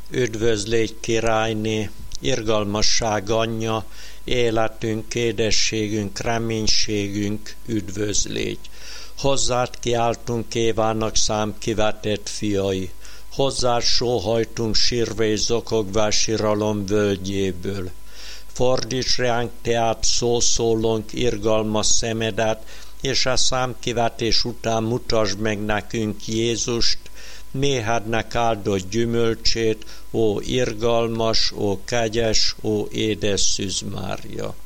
Üdvözlégy királyné, irgalmasság anyja, életünk, édességünk, reménységünk, üdvözlégy. Hozzád kiáltunk Évának számkivetett fiai, hozzád sóhajtunk sírva és zokogva síralom völgyéből. Fordíts ránk teát szószólónk irgalmas szemedet, és a számkivetés után mutasd meg nekünk Jézust, méhednek áldott gyümölcsét, ó irgalmas, ó kegyes, ó édes Szűz Mária.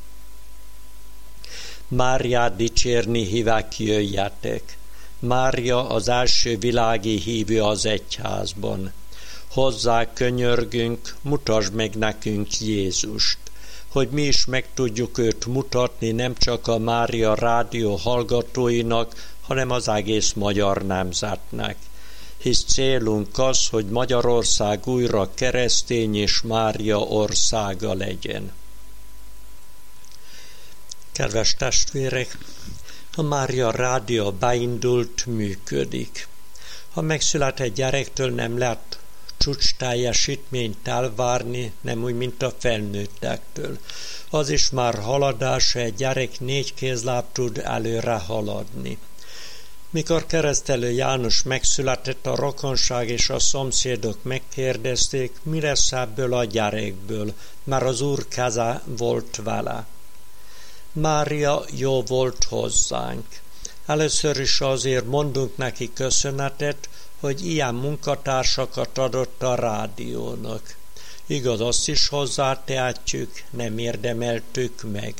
Máriát dicsérni hívek, jöjjetek! Mária az első világi hívő az egyházban. Hozzá könyörgünk, mutasd meg nekünk Jézust, hogy mi is meg tudjuk őt mutatni nem csak a Mária rádió hallgatóinak, hanem az egész magyar nemzetnek. Hisz célunk az, hogy Magyarország újra keresztény és Mária országa legyen. Kedves testvérek, a Mária rádió beindult, működik. Ha megszületett gyerektől nem lehet csúcs teljesítményt elvárni, nem úgy, mint a felnőttektől. Az is már haladás, egy gyerek 4 kézláb tud előre haladni. Mikor Keresztelő János megszületett, a rokonság és a szomszédok megkérdezték, mi lesz ebből a gyerekből, mert az Úr keze volt vele. Mária jó volt hozzánk. Először is azért mondunk neki köszönetet, hogy ilyen munkatársakat adott a rádiónak. Igaz, azt is hozzátehetjük, nem érdemeltük meg.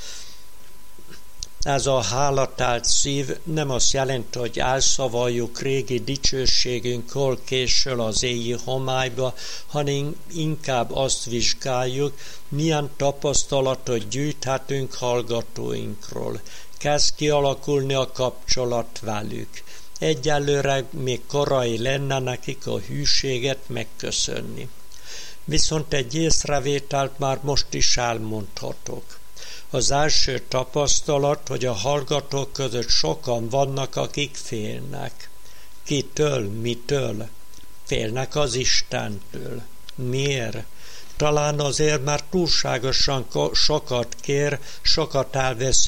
Ez a hálatált szív nem azt jelenti, hogy elszavaljuk régi dicsőségünk hol késől az éji homályba, hanem inkább azt vizsgáljuk, milyen tapasztalatot gyűjthetünk hallgatóinkról. Kezd kialakulni a kapcsolat velük. Egyelőre még korai lenne nekik a hűséget megköszönni. Viszont egy észrevételt már most is elmondhatok. Az első tapasztalat, hogy a hallgatók között sokan vannak, akik félnek. Kitől, mitől? Félnek az Istentől. Miért? Talán azért, mert túlságosan sokat kér, sokat elvesz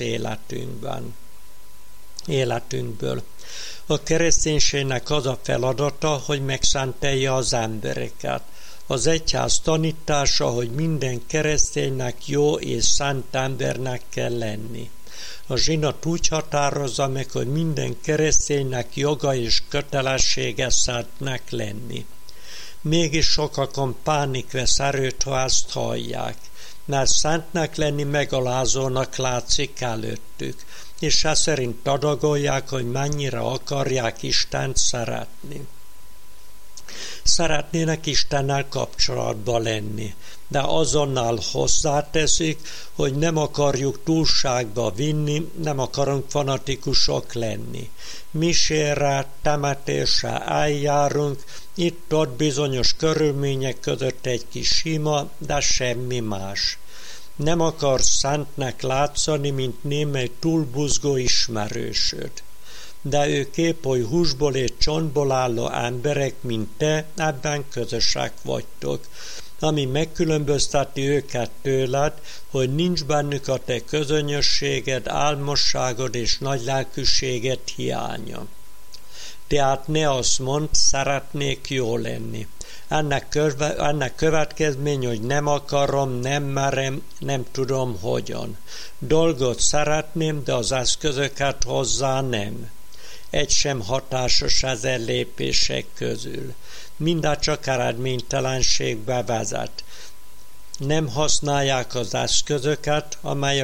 életünkből. A kereszténységnek az a feladata, hogy megszentelje az embereket. Az egyház tanítása, hogy minden kereszténynek jó és szent embernek kell lenni. A zsinat úgy határozza meg, hogy minden kereszténynek joga és kötelessége szentnek lenni. Mégis sokakon pánik vesz erőt, ha ezt hallják, mert szentnek lenni megalázónak látszik előttük, és ezt szerint adagolják, hogy mennyire akarják Istent szeretni. Szeretnének Istennel kapcsolatban lenni, de azonnal hozzáteszik, hogy nem akarjuk túlságba vinni, nem akarunk fanatikusok lenni. Misére, temetésre eljárunk, itt-ott bizonyos körülmények között egy kis sima, de semmi más. Nem akar szentnek látszani, mint némely túlbuzgó ismerősöd. De ők épp oly húsból és csontból álló emberek, mint te, ebben közösek vagytok, ami megkülönbözteti őket tőled, hogy nincs bennük a te közönyösséged, álmosságod és nagylelkűséged hiánya. Tehát ne azt mondd, szeretnék jó lenni. Ennek következmény, hogy nem akarom, nem merem, nem tudom hogyan. Dolgot szeretném, de az eszközöket hozzá nem. Egy sem hatásos ezen lépések közül. Mindaz csak eredménytelenségbe vezet. Nem használják az eszközöket, amelyek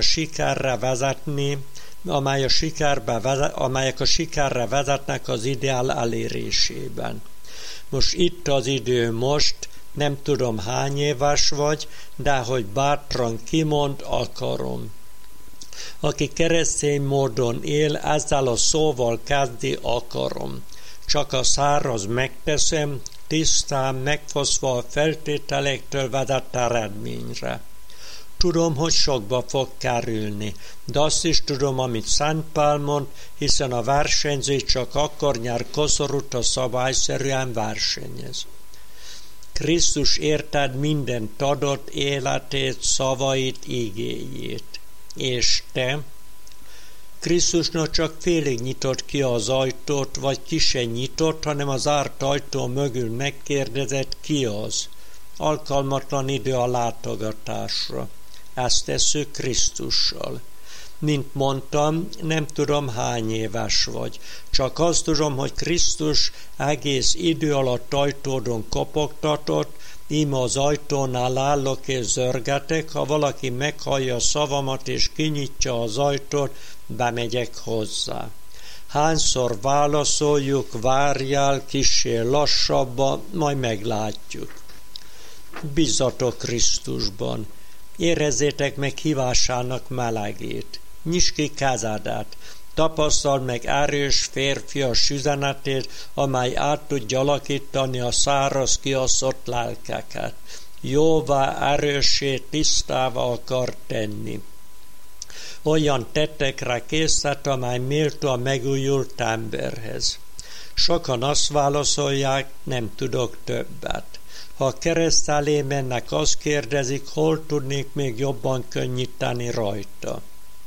a sikerre vezetnek az ideál elérésében. Most itt az idő most, nem tudom hány éves vagy, de hogy bátran kimond, akarom. Aki keresztény módon él, ezzel a szóval kezdi, akarom. Csak a száraz megteszem, tisztán megfoszva a feltételektől vezet eredményre. Tudom, hogy sokba fog kerülni, de azt is tudom, amit Szent Pál mond, hiszen a versenyző csak akkor nyer koszorút, ha szabályszerűen versenyez. Krisztus érted mindent adott, életét, szavait, igéjét. És te? Krisztusnak csak félig nyitott ki az ajtót, vagy ki se nyitott, hanem az zárt ajtó mögül megkérdezett, ki az. Alkalmatlan idő a látogatásra. Ezt tesszük Krisztussal. Mint mondtam, nem tudom, hány éves vagy. Csak azt tudom, hogy Krisztus egész idő alatt ajtódon kopogtatott, íme az ajtónál állok és zörgetek, ha valaki meghallja a szavamat és kinyitja az ajtót, bemegyek hozzá. Hányszor válaszoljuk, várjál, kissé lassabban, majd meglátjuk. Bízzatok Krisztusban, érezzétek meg hívásának melegét, nyisd ki kezedét, tapasztald meg erős férfias üzenetét, amely át tudja alakítani a száraz, kiaszott lelkeket. Jóvá, erőssé, tisztává akar tenni. Olyan tettekre késztet, amely méltó a megújult emberhez. Sokan azt válaszolják, nem tudok többet. Ha a kereszt elé mennek, azt kérdezik, hol tudnék még jobban könnyíteni rajta.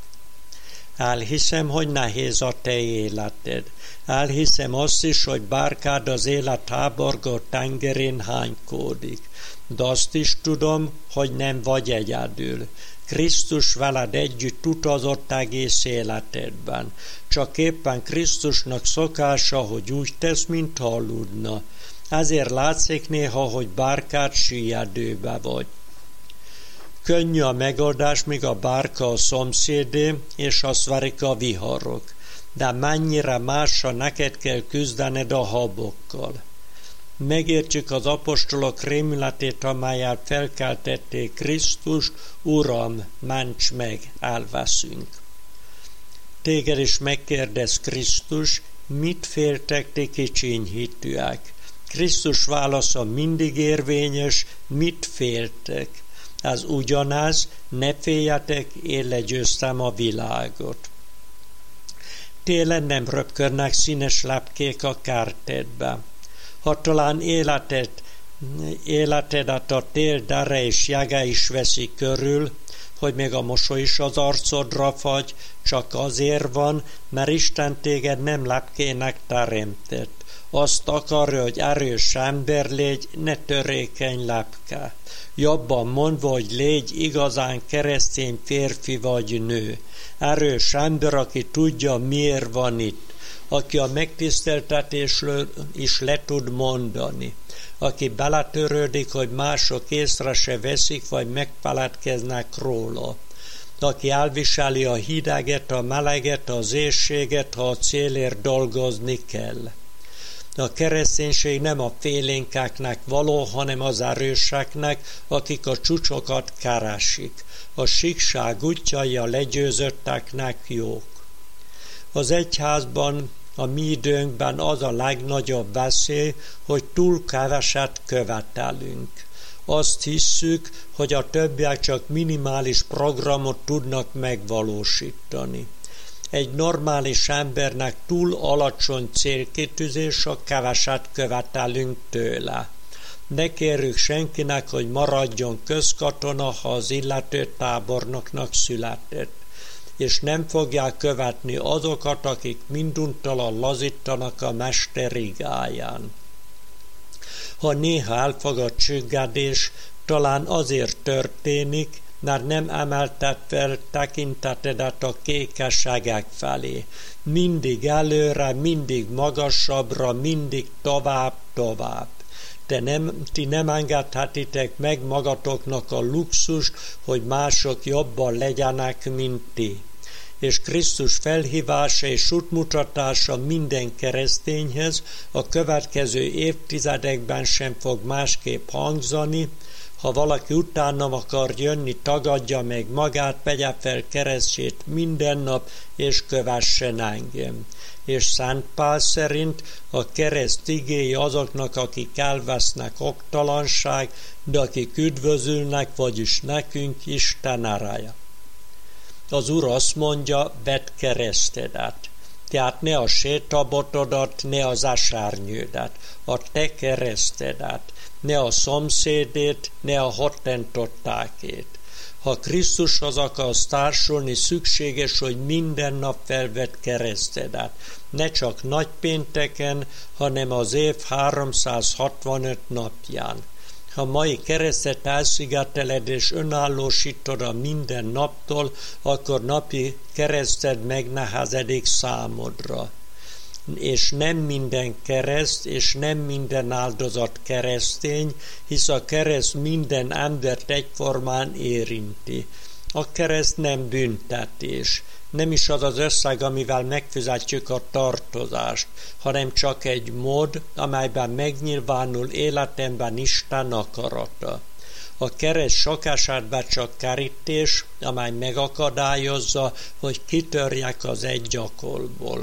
Elhiszem, hogy nehéz a te életed. Elhiszem azt is, hogy bárkád az élet háborgó tengerén hánykódik. De azt is tudom, hogy nem vagy egyedül. Krisztus veled együtt utazott egész életedben. Csak éppen Krisztusnak szokása, hogy úgy tesz, mintha aludna. Ezért látszik néha, hogy bárkád süllyedőbe vagy. Könnyű a megoldás, míg a bárka a szomszédé, és azt verik a viharok. De mennyire másra neked kell küzdened a habokkal. Megértjük az apostolok rémületét, amelyel felkeltették Krisztust, Uram, ments meg, elveszünk. Téged is megkérdez Krisztus, mit féltek ti kicsiny hitűek? Krisztus válasza mindig érvényes, mit féltek? Ez ugyanaz, ne féljetek, én legyőztem a világot. Télen nem röpkörnek színes lepkék a kertedbe. Ha talán életedet a tél dere és jege is veszi körül, hogy még a mosoly is az arcodra fagy, csak azért van, mert Isten téged nem lepkének teremtett. Azt akarja, hogy erős ember légy, ne törékeny lepke. Jobban mondva, hogy légy igazán keresztény férfi vagy nő. Erős ember, aki tudja, miért van itt. Aki a megtiszteltetésről is le tud mondani. Aki beletörődik, hogy mások észre se veszik, vagy megfeledkeznek róla. Aki elviseli a hideget, a meleget, az éhséget, ha a célért dolgozni kell. A kereszténység nem a félénkeknek való, hanem az erőseknek, akik a csúcsokat keresik. A síkság útjai a legyőzötteknek jók. Az egyházban, a mi időnkben az a legnagyobb veszély, hogy túl keveset követelünk. Azt hisszük, hogy a többiek csak minimális programot tudnak megvalósítani. Egy normális embernek túl alacsony célkitűzés, ha keveset követelünk tőle. Ne kérjük senkinek, hogy maradjon közkatona, ha az illető tábornoknak született. És nem fogják követni azokat, akik minduntalan lazítanak a mester igáján. Ha néha elfogad csüggedés, talán azért történik, mert nem emelted fel tekintetedet a kékességek felé. Mindig előre, mindig magasabbra, mindig tovább. Ti nem engedhetitek meg magatoknak a luxust, hogy mások jobban legyenek, mint ti. És Krisztus felhívása és útmutatása minden keresztényhez a következő évtizedekben sem fog másképp hangzani. Ha valaki utánam akar jönni, tagadja meg magát, vegye fel keresztjét minden nap, és kövessen engem. És Szent Pál szerint a kereszt igéje azoknak, akik elvesznek oktalanság, de akik üdvözülnek, vagyis nekünk Isten ereje. Az Úr azt mondja, vedd keresztedet. Tehát ne a sétabotodat, ne az esárnyődet, a te keresztedet. ne a szomszédét, ne a hottentottákét. Ha Krisztushoz akarsz társulni, szükséges, hogy minden nap felvedd keresztedet. Ne csak nagypénteken, hanem az év 365 napján. Ha mai keresztet elszigeteled és önállósítod a minden naptól, akkor napi kereszted megnehezedik számodra. És nem minden kereszt, és nem minden áldozat keresztény, hisz a kereszt minden embert egyformán érinti. A kereszt nem büntetés, nem is az az összeg, amivel megfizetjük a tartozást, hanem csak egy mód, amelyben megnyilvánul életemben Isten akarata. A kereszt sok esetben csak kerítés, amely megakadályozza, hogy kitörjek az egy gyakorból.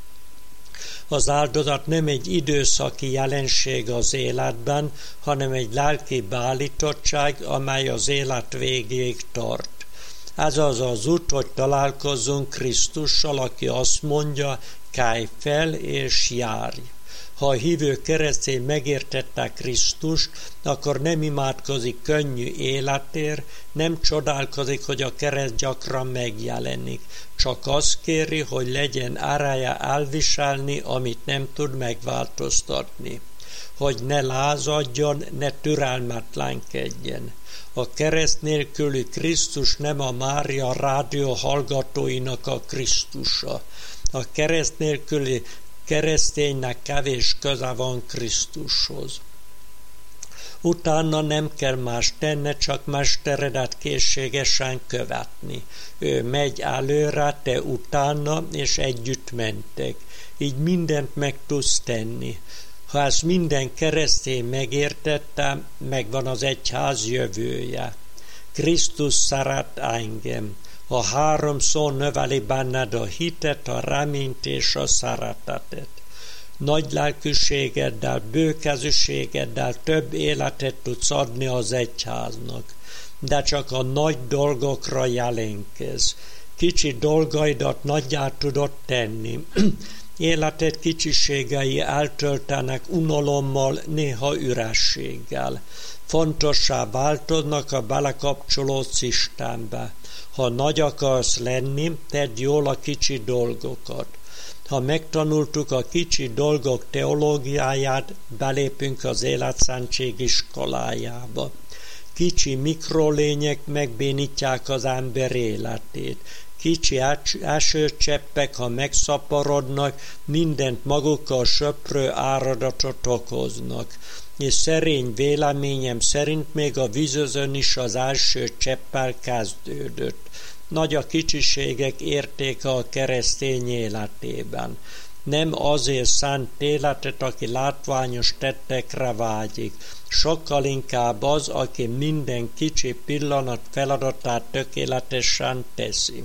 Az áldozat nem egy időszaki jelenség az életben, hanem egy lelki beállítottság, amely az élet végéig tart. Ez az út, hogy találkozzunk Krisztussal, aki azt mondja, kelj fel és járj. Ha a hívő keresztény megértette Krisztust, akkor nem imádkozik könnyű életért, nem csodálkozik, hogy a kereszt gyakran megjelenik. Csak azt kéri, hogy legyen ereje elviselni, amit nem tud megváltoztatni. Hogy ne lázadjon, ne türelmetlenkedjen. A kereszt nélküli Krisztus nem a Mária rádió hallgatóinak a Krisztusa. A kereszt nélküli kereszténynek kevés köze van Krisztushoz. Utána nem kell más tenni, csak mesteredet készségesen követni. Ő megy előre, te utána, és együtt mentek. Így mindent meg tudsz tenni. Ha ezt minden keresztény megértette, megvan az egyház jövője. Krisztus szeret engem. A 3 szó növeli benned a hitet, a reményt és a szeretetet. Nagy lelkűségeddel, bőkezűségeddel több életet tudsz adni az egyháznak. De csak a nagy dolgokra jelenkezz. Kicsi dolgaidat nagyjá tudod tenni. Életed kicsiségei eltöltenek unalommal, néha ürességgel. Fontossá változnak, ha belekapcsolódsz Istenbe. Ha nagy akarsz lenni, tedd jól a kicsi dolgokat. Ha megtanultuk a kicsi dolgok teológiáját, belépünk az életszentség iskolájába. Kicsi mikrolények megbénítják az ember életét. Kicsi esőcseppek, ha megszaporodnak, mindent magukkal söprő áradatot okoznak. És szerény véleményem szerint még a vízözön is az első cseppel kezdődött. Nagy a kicsiségek értéke a keresztény életében. Nem azért szánt életet, aki látványos tettekre vágyik, sokkal inkább az, aki minden kicsi pillanat feladatát tökéletesen teszi.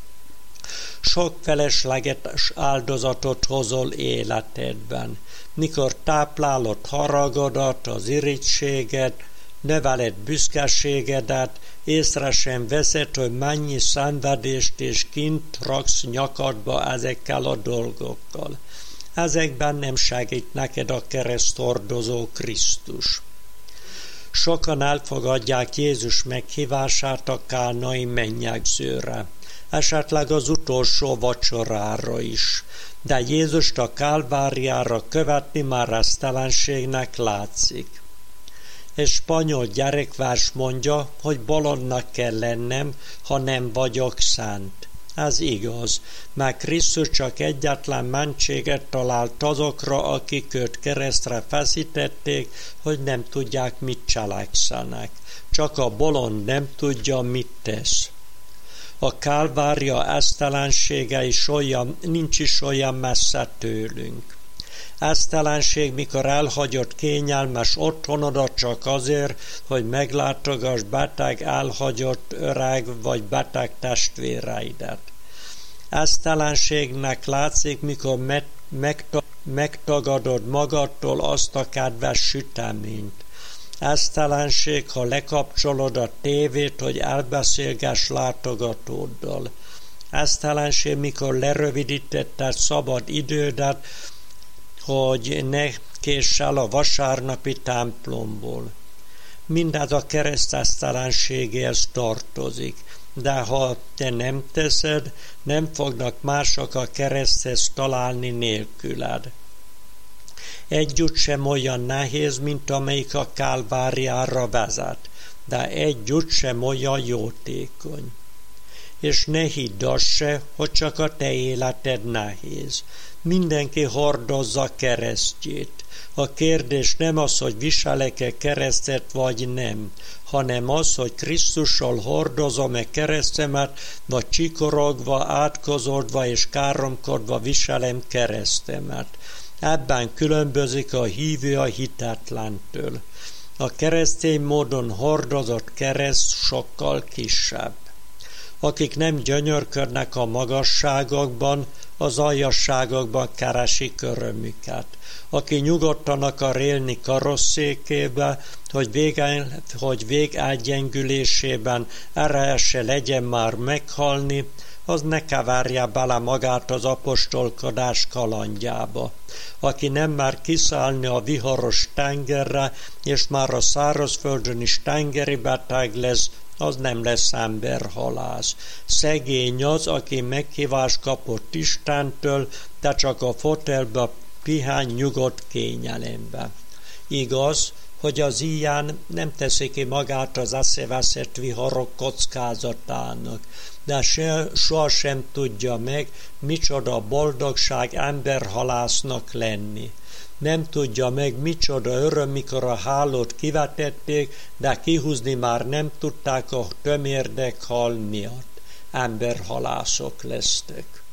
Sok felesleges áldozatot hozol életedben. Mikor táplálod haragodat, az irítséget, növeled büszkeségedet, észre sem veszed, hogy mennyi szenvedést és kint raksz nyakadba ezekkel a dolgokkal. Ezekben nem segít neked a kereszthordozó Krisztus. Sokan elfogadják Jézus meghívását a kánai mennyegzőre, esetleg az utolsó vacsorára is, de Jézust a Kálváriára követni már esztelenségnek látszik. Egy spanyol gyerekvers mondja, hogy bolondnak kell lennem, ha nem vagyok szent. Ez igaz, mert Krisztus csak egyetlen mentséget talált azokra, akik őt keresztre feszítették, hogy nem tudják, mit cselekszenek. Csak a bolond nem tudja, mit tesz. A Kálvária esztelensége is nincs is olyan messze tőlünk. Esztelenség, mikor elhagyott kényelmes otthonodat csak azért, hogy meglátogass beteg, elhagyott öreg vagy beteg testvéreidet. Esztelenségnek látszik, mikor megtagadod magadtól azt a kedves süteményt. Esztelenség, ha lekapcsolod a tévét, hogy elbeszélgess látogatóddal. Esztelenség, mikor lerövidítetted szabad idődet, hogy ne késsel a vasárnapi templomból. Mindez a keresztesztelenségéhez tartozik, de ha te nem teszed, nem fognak mások a kereszthez találni nélküled. Együtt sem olyan nehéz, mint amelyik a Kálváriára vezet, de együtt sem olyan jótékony. És ne hidd azt se, hogy csak a te életed nehéz. Mindenki hordozza keresztjét. A kérdés nem az, hogy viselek-e keresztet vagy nem, hanem az, hogy Krisztussal hordozom-e keresztemet, vagy csikorogva, átkozódva és káromkodva viselem keresztemet. Ebben különbözik a hívő a hitetlentől. A keresztény módon hordozott kereszt sokkal kisebb. Akik nem gyönyörködnek a magasságokban, az aljasságokban keresik örömüket. Aki nyugodtan akar élni karosszékébe, hogy végálgyengülésében ereje legyen már meghalni, az ne keverje bele magát az apostolkodás kalandjába. Aki nem mer kiszállni a viharos tengerre, és már a szárazföldön is tengeri beteg lesz, az nem lesz emberhalász. Szegény az, aki meghívást kapott Istentől, de csak a fotelbe pihen nyugodt kényelembe. Igaz, hogy az ilyen nem teszi ki magát az eszeveszett viharok kockázatának, de sohasem tudja meg, micsoda boldogság emberhalásznak lenni. Nem tudja meg, micsoda öröm, mikor a hálót kivetették, de kihúzni már nem tudták a tömérdek hal miatt. Emberhalászok lesztek.